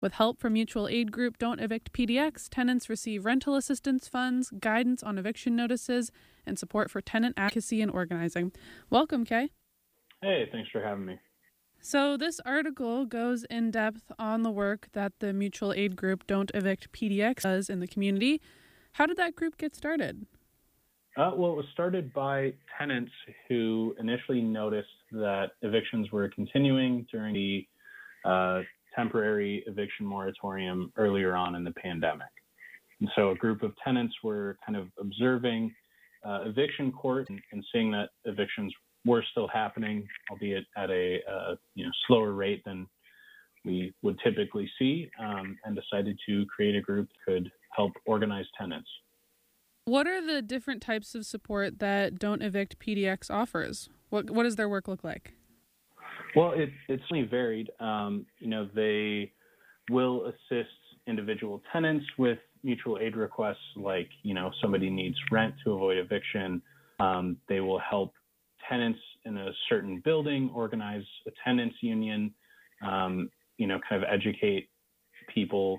With help from mutual aid group Don't Evict PDX, tenants receive rental assistance funds, guidance on eviction notices, and support for tenant advocacy and organizing. Welcome, Kay. Hey, thanks for having me. So this article goes in depth on the work that the mutual aid group Don't Evict PDX does in the community. How did that group get started? Well, it was started by tenants who initially noticed that evictions were continuing during the temporary eviction moratorium earlier on in the pandemic. And so a group of tenants were kind of observing eviction court and seeing that evictions were still happening, albeit at a slower rate than we would typically see, and decided to create a group that could help organize tenants. What are the different types of support that Don't Evict PDX offers? What does their work look like? Well, it's really varied. They will assist individual tenants with mutual aid requests, like, somebody needs rent to avoid eviction. They will help tenants in a certain building organize a tenants union, kind of educate people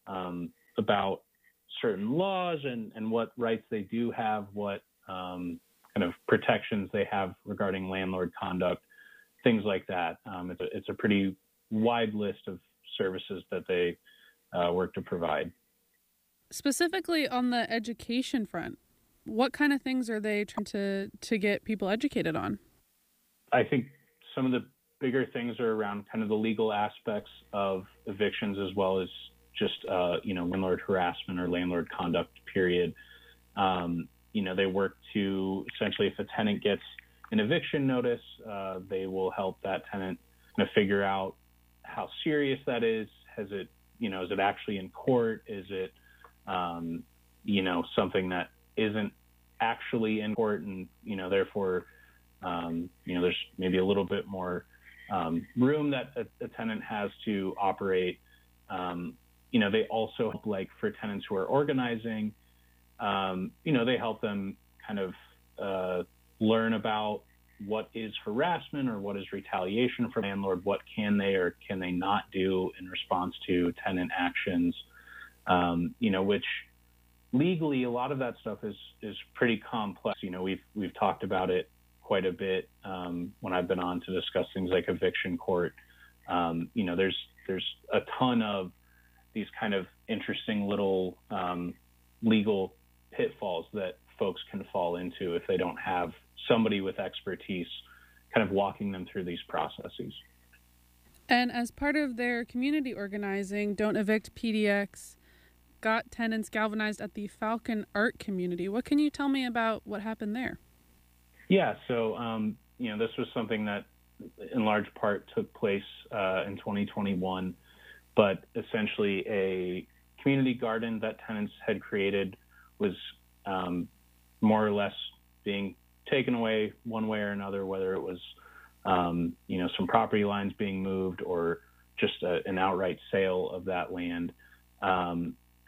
about certain laws and what rights they do have, what kind of protections they have regarding landlord conduct, things like that. It's a pretty wide list of services that they work to provide. Specifically on the education front, what kind of things are they trying to get people educated on? I think some of the bigger things are around kind of the legal aspects of evictions, as well as just, landlord harassment or landlord conduct, period. They work to essentially, if a tenant gets an eviction notice, they will help that tenant kind of figure out how serious that is. Is it actually in court? Is it, something that isn't actually in court, and, therefore, there's maybe a little bit more room that a tenant has to operate. They also help, like, for tenants who are organizing, they help them kind of learn about what is harassment or what is retaliation from landlord, what can they or can they not do in response to tenant actions, which legally a lot of that stuff is pretty complex. We've talked about it quite a bit when I've been on to discuss things like eviction court. There's a ton of these kind of interesting little legal pitfalls that folks can fall into if they don't have somebody with expertise kind of walking them through these processes. And as part of their community organizing, Don't Evict PDX got tenants galvanized at the Falcon Art community. What can you tell me about what happened there? Yeah, so, this was something that in large part took place in 2021, but essentially a community garden that tenants had created was more or less being taken away one way or another, whether it was, some property lines being moved or just an outright sale of that land.